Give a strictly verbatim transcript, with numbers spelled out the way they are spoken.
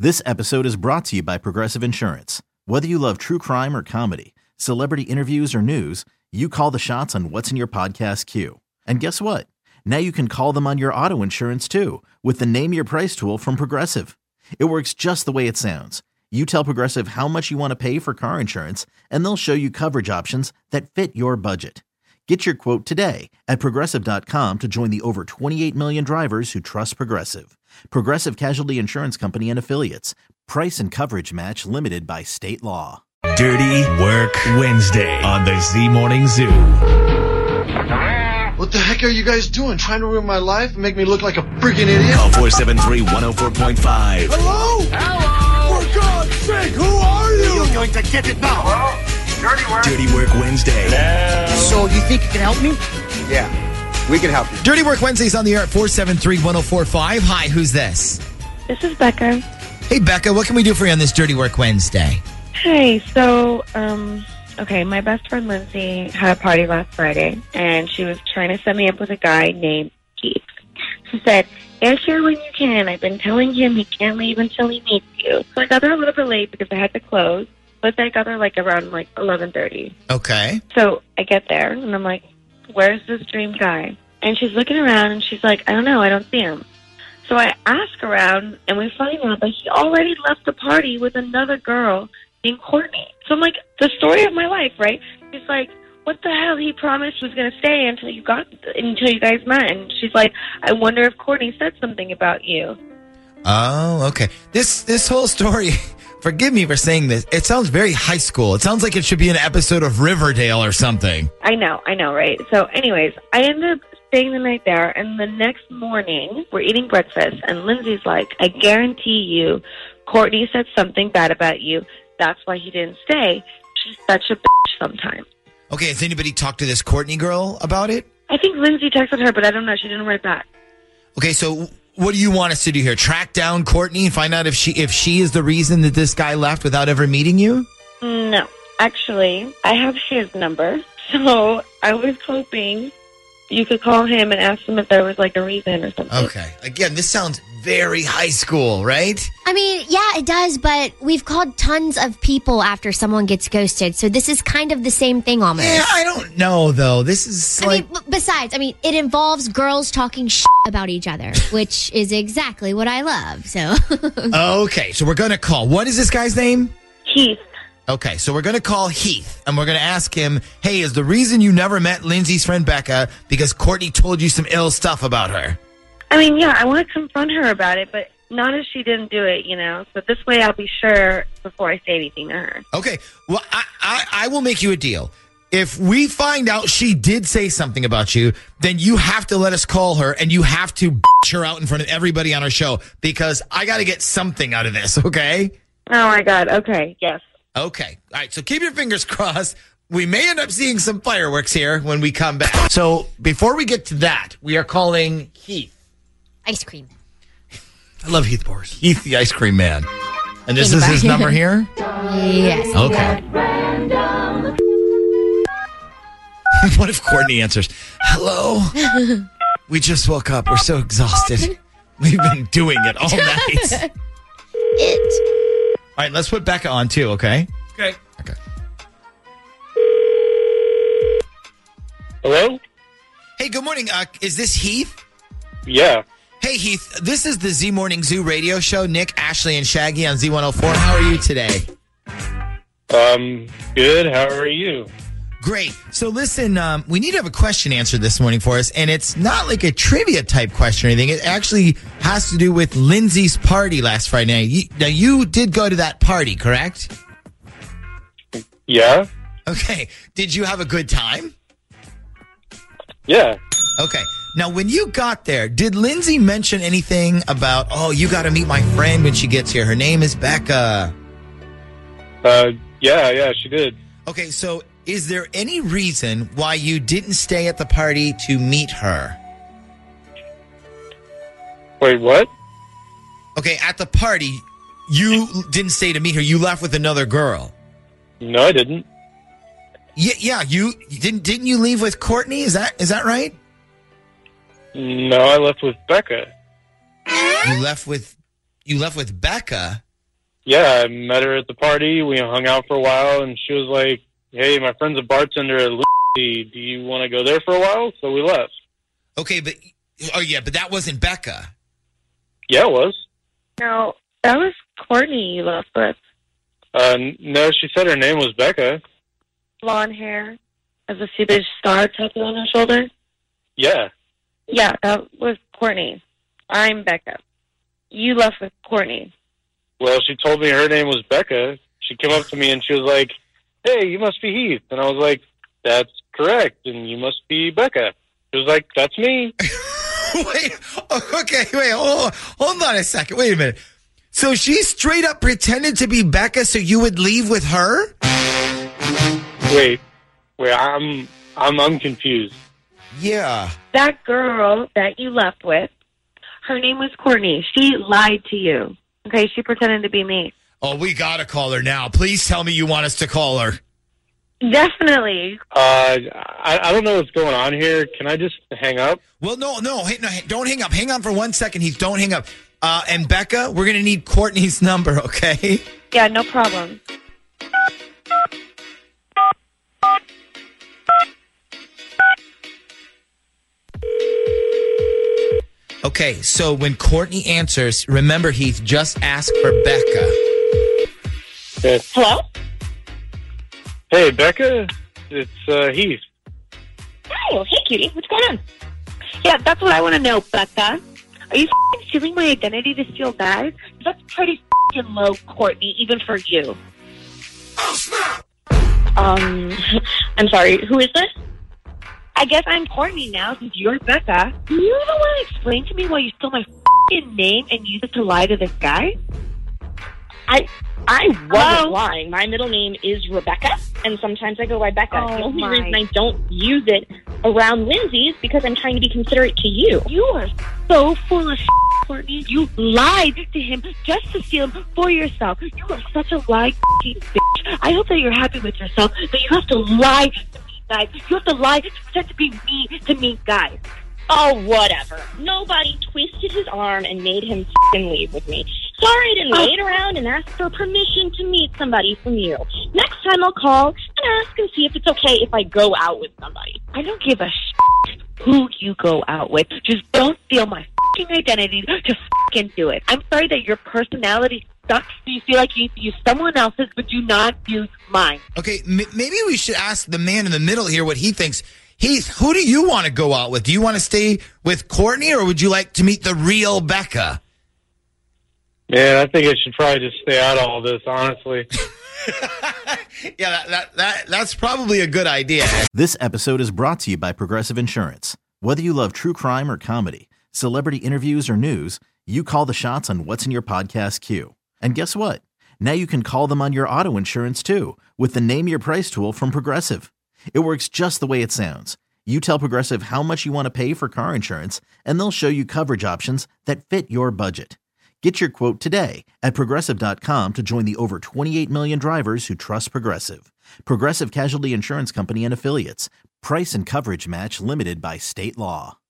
This episode is brought to you by Progressive Insurance. Whether you love true crime or comedy, celebrity interviews or news, you call the shots on what's in your podcast queue. And guess what? Now you can call them on your auto insurance too with the Name Your Price tool from Progressive. It works just the way it sounds. You tell Progressive how much you want to pay for car insurance, and they'll show you coverage options that fit your budget. Get your quote today at Progressive dot com to join the over twenty-eight million drivers who trust Progressive. Progressive Casualty Insurance Company and Affiliates. Price and coverage match limited by state law. Dirty Work Wednesday on the Z Morning Zoo. What the heck are you guys doing? Trying to ruin my life and make me look like a freaking idiot? Call four seven three, one oh four point five. Hello? Hello? For God's sake, who are you? You're going to get it now. Hello? Dirty Work. Dirty Work Wednesday. Hello? So you think you can help me? Yeah, we can help you. Dirty Work Wednesday's on the air at four seven three, one oh four five. Hi, who's this? This is Becca. Hey, Becca, what can we do for you on this Dirty Work Wednesday? Hey, so, um, okay, my best friend Lindsay had a party last Friday, and she was trying to set me up with a guy named Keith. She said, "Get here when you can. I've been telling him he can't leave until he meets you." So I got there a little bit late because I had to close, but I got there like around like eleven thirty. Okay. So I get there, and I'm like, "Where's this dream guy?" And she's looking around, and she's like, "I don't know. I don't see him." So I ask around, and we find out that he already left the party with another girl named Courtney. So I'm like, the story of my life, right? She's like, "What the hell? He promised he was going to stay until you got until you guys met." And she's like, "I wonder if Courtney said something about you." Oh, okay. This this whole story, forgive me for saying this, it sounds very high school. It sounds like it should be an episode of Riverdale or something. I know, I know, right? So anyways, I ended up staying the night there, and the next morning, we're eating breakfast, and Lindsay's like, "I guarantee you, Courtney said something bad about you. That's why he didn't stay. She's such a bitch sometimes." Okay, has anybody talked to this Courtney girl about it? I think Lindsay texted her, but I don't know. She didn't write back. Okay, so what do you want us to do here? Track down Courtney and find out if she if she is the reason that this guy left without ever meeting you? No. Actually, I have his number, so I was hoping you could call him and ask him if there was like a reason or something. Okay. Again, this sounds very high school, right? I mean, yeah, it does, but we've called tons of people after someone gets ghosted, so this is kind of the same thing almost. Yeah, I don't know, though. This is I like... mean, b- besides, I mean, it involves girls talking shit about each other, which is exactly what I love, so... Okay, so we're going to call. What is this guy's name? Heath. Okay, so we're going to call Heath, and we're going to ask him, hey, is the reason you never met Lindsay's friend Becca because Courtney told you some ill stuff about her? I mean, yeah, I want to confront her about it, but not if she didn't do it, you know? So this way I'll be sure before I say anything to her. Okay, well, I, I, I will make you a deal. If we find out she did say something about you, then you have to let us call her, and you have to bitch her out in front of everybody on our show, because I got to get something out of this, okay? Oh, my God. Okay, yes. Okay. All right. So keep your fingers crossed. We may end up seeing some fireworks here when we come back. So before we get to that, we are calling Heath. Ice cream. I love Heath Bors. Heath, the ice cream man. And this Think is about his it. number here? Yes. Okay. What if Courtney answers, "Hello? We just woke up. We're so exhausted. We've been doing it all night." It. All right, let's put Becca on too, okay? Okay. Okay. Hello? Hey, good morning. Uh, is this Heath? Yeah. Hey, Heath. This is the Z Morning Zoo radio show. Nick, Ashley, and Shaggy on Z one oh four. How are you today? Um, good. How are you? Great. So listen, um, we need to have a question answered this morning for us, and it's not like a trivia type question or anything. It actually has to do with Lindsay's party last Friday night. You, now, you did go to that party, correct? Yeah? Okay. Did you have a good time? Yeah. Okay. Now, when you got there, did Lindsay mention anything about, oh, you got to meet my friend when she gets here? Her name is Becca. Uh, yeah, yeah, she did. Okay, so is there any reason why you didn't stay at the party to meet her? Wait, what? Okay, at the party, you didn't stay to meet her. You left with another girl. No, I didn't. Yeah, yeah. You didn't. Didn't you leave with Courtney? Is that is that right? No, I left with Becca. You left with you left with Becca. Yeah, I met her at the party. We hung out for a while, and she was like, hey, my friend's a bartender at Lucy. Do you want to go there for a while? So we left. Okay, but, oh yeah, but that wasn't Becca. Yeah, it was. No, that was Courtney you left with. Uh, no, she said her name was Becca. Blonde hair, has a Swedish star tattooed on her shoulder. Yeah. Yeah, that was Courtney. I'm Becca. You left with Courtney. Well, she told me her name was Becca. She came up to me and she was like, hey, you must be Heath. And I was like, that's correct, and you must be Becca. She was like, that's me. Wait, okay, wait, hold, hold on a second. Wait a minute. So she straight up pretended to be Becca so you would leave with her? Wait, wait, I'm, I'm, I'm confused. Yeah. That girl that you left with, her name was Courtney. She lied to you. Okay, she pretended to be me. Oh, we gotta call her now. Please tell me you want us to call her. Definitely. Uh, I, I don't know what's going on here. Can I just hang up? Well, no, no, hey, no, hey, don't hang up. Hang on for one second, Heath. Don't hang up. Uh, and Becca, we're gonna need Courtney's number, okay? Yeah, no problem. Okay, so when Courtney answers, remember, Heath, just ask for Becca. Okay. Hello? Hey, Becca, it's uh, Heath. Hi, hey, cutie. What's going on? Yeah, that's what I want to know, Becca. Are you f***ing stealing my identity to steal guys? That's pretty f***ing low, Courtney, even for you. Oh, snap! Um, I'm sorry, who is this? I guess I'm Courtney now, since you're Becca. Do you even want to explain to me why you stole my f***ing name and used it to lie to this guy? I I wasn't Hello? lying. My middle name is Rebecca, and sometimes I go by Becca. Oh, the only my. reason I don't use it around Lindsay is because I'm trying to be considerate to you. You are so full of shit, Courtney. You lied to him just to steal him for yourself. You are such a lie bitch. I hope that you're happy with yourself, but you have to lie to meet guys. You have to lie to pretend to be me to meet guys. Oh, whatever. Nobody twisted his arm and made him f***ing leave with me. Sorry I didn't Oh. wait around and ask for permission to meet somebody from you. Next time I'll call and ask and see if it's okay if I go out with somebody. I don't give a shit who you go out with. Just don't steal my fucking identity to fucking do it. I'm sorry that your personality sucks. So you feel like you use someone else's, but do not use mine. Okay, m- maybe we should ask the man in the middle here what he thinks. Heath, who do you want to go out with? Do you want to stay with Courtney, or would you like to meet the real Becca? Man, I think I should probably just stay out of all this, honestly. Yeah, that, that that that's probably a good idea. This episode is brought to you by Progressive Insurance. Whether you love true crime or comedy, celebrity interviews or news, you call the shots on what's in your podcast queue. And guess what? Now you can call them on your auto insurance too with the Name Your Price tool from Progressive. It works just the way it sounds. You tell Progressive how much you want to pay for car insurance, and they'll show you coverage options that fit your budget. Get your quote today at Progressive dot com to join the over twenty-eight million drivers who trust Progressive. Progressive Casualty Insurance Company and Affiliates. Price and coverage match limited by state law.